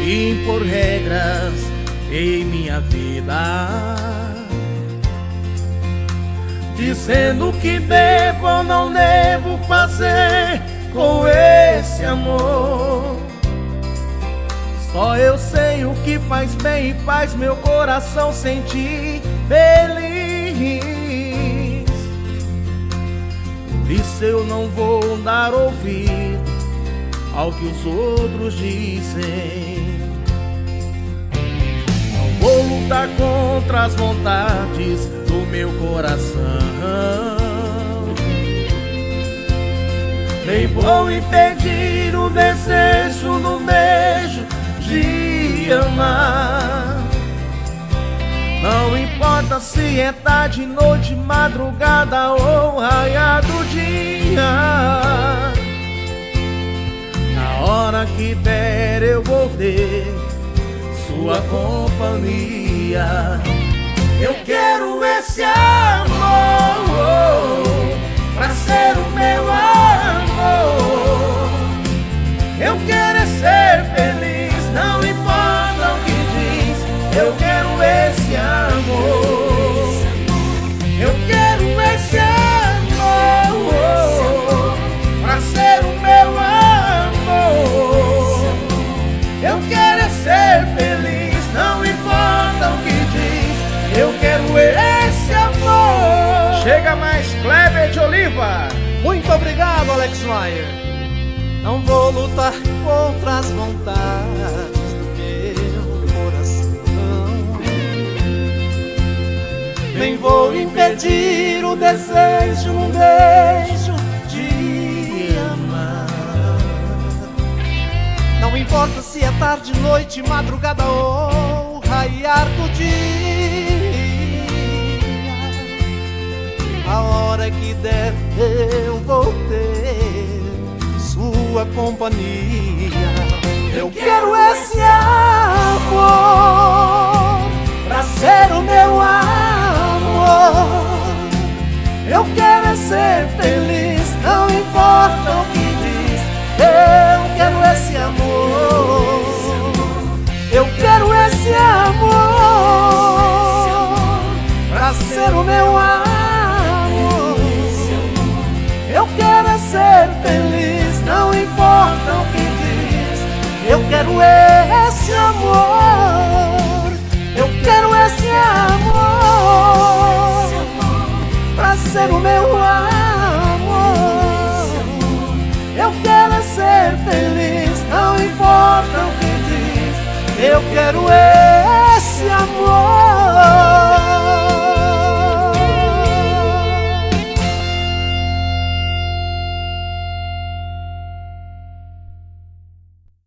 impor regras em minha vida, dizendo o que devo ou não devo fazer com esse amor. Só eu sei o que faz bem e faz meu coração sentir feliz. Por isso eu não vou dar ouvido ao que os outros dizem. Não vou lutar contra as vontades do meu coração, nem vou impedir o desejo no beijo de amar. Não importa se é tarde, noite, madrugada ou raiar do dia, na hora que der eu vou ter sua companhia. Eu quero esse amor pra ser o meu amor. Eu quero é ser feliz, não importa o que diz. Eu quero esse amor. Eu quero esse amor pra ser o meu amor. Eu quero é ser feliz, não importa o que diz. Eu quero esse amor. Chega mais, Kleber de Oliva. Muito obrigado, Alex Mayer. Não vou lutar contra as vontades do meu coração, nem vou impedir o desejo num beijo de amar. Não importa se é tarde, noite, madrugada ou raiar do dia, a hora que der eu vou ter sua companhia. Eu quero esse amor pra ser o meu amor. Eu quero é ser feliz, não importa o que diz. Eu quero esse amor. Eu quero esse amor pra ser o meu amor. Eu quero é ser feliz, não importa o que diz. Eu quero esse amor. Eu quero esse amor pra ser o meu amor. Eu quero é ser feliz, não importa o que diz. Eu quero esse amor.